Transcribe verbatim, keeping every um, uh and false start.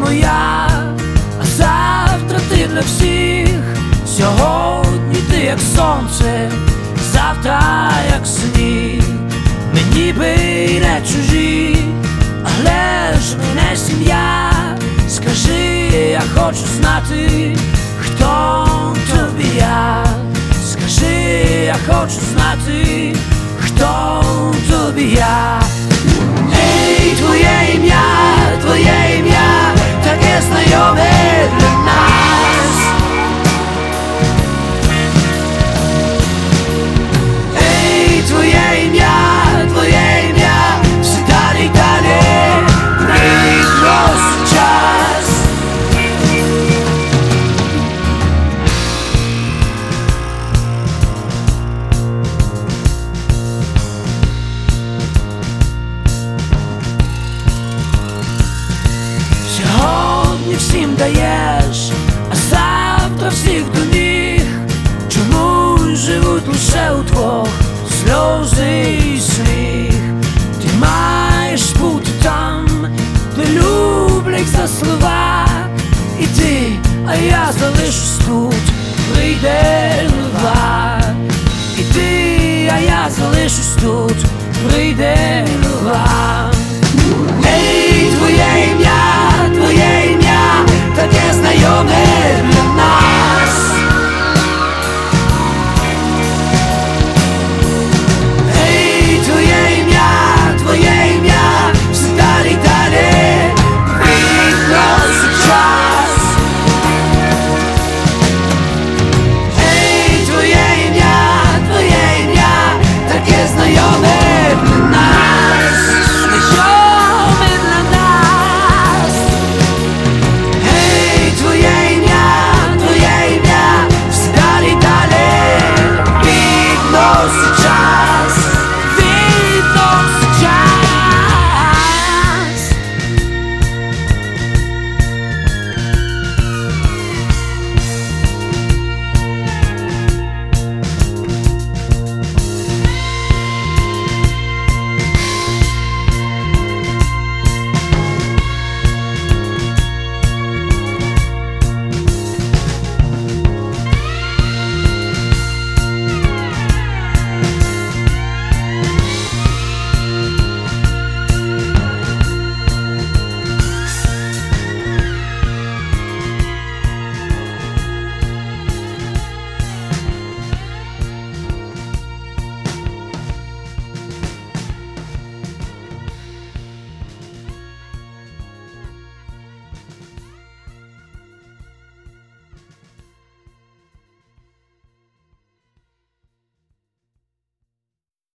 моя, а завтра ти для всіх. Сьогодні ти як сонце, завтра як сніг. Ми ніби й не чужі, але ж ми не сім'я. Скажи, я хочу знати, хто тобі я. Скажи, я хочу знати, хто тобі я. Ей, твоє ім'я, твоє ім'я, таке знайоме для нас. Ей, твоє ім'я, твоє ім'я, все далі й далі приносить час. Сьогодні всім даєш, а завтра всіх до ніг. Чому живуть лише удвох сльози і сміх? Ти маєш бути там, де люблять за слова. І ти, а я залишусь тут, прийде лива. І ти, а я залишусь тут, прийде лива. Ей, твоє ім'я, твоє ім'я, таке знайоме